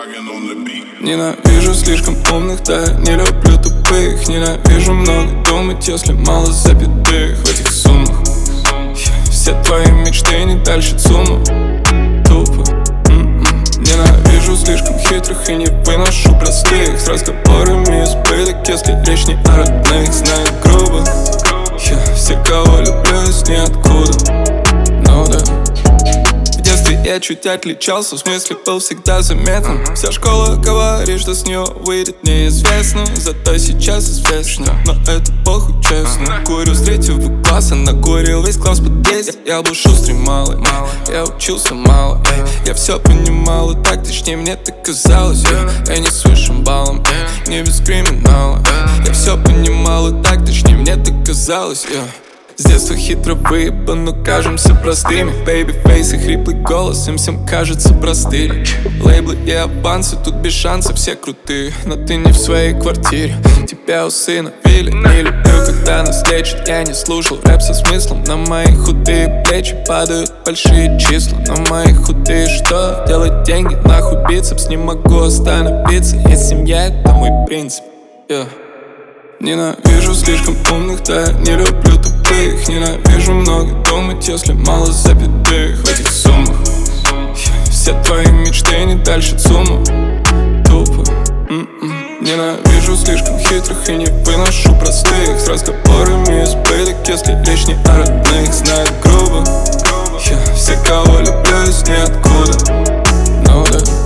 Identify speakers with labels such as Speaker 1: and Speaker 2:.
Speaker 1: Ненавижу слишком умных, да я не люблю тупых. Ненавижу много думать, если мало запятых в этих суммах. Все твои мечты не дальше ЦУМа. Тупо. Ненавижу слишком хитрых и не выношу простых с разговорами избыток, если речь не о родных. Знаю грубо, все, кого люблю, из ниоткуда. Ну да. В детстве я чуть отличался, в смысле был всегда заметным. Вся школа говорит, что с нее выйдет неизвестно, зато сейчас известно. Но это похуй, честно. Курю с 3 класса, накурил весь класс под 10. Я был шустрый малый, я учился мало. Я все понимал, и так точнее мне так казалось. Я не с высшим баллом, не без криминала. Я все понимал, и так точнее мне так казалось. С детства хитро выебан, но кажемся простыми. Бэйби-фейс и хриплый голос, им всем кажется простыми. Лейблы и авансы, тут без шансов все крутые. Но ты не в своей квартире, тебя усыновили. Не люблю, когда нас лечат, я не слушал рэп со смыслом. На мои худые плечи падают большие числа. На мои худые что? Делать деньги, нахуй бицепс. Не могу остановиться, есть семья, это мой принцип. Ненавижу слишком умных, да я не люблю тупых. Ненавижу много думать, если мало запятых в этих суммах. Все твои мечты не дальше ЦУМа. Тупо. Ненавижу слишком хитрых и не выношу простых с разговорами избыток, если речь не о родных. Знаю грубо, все, кого люблю, из ниоткуда. Ну да.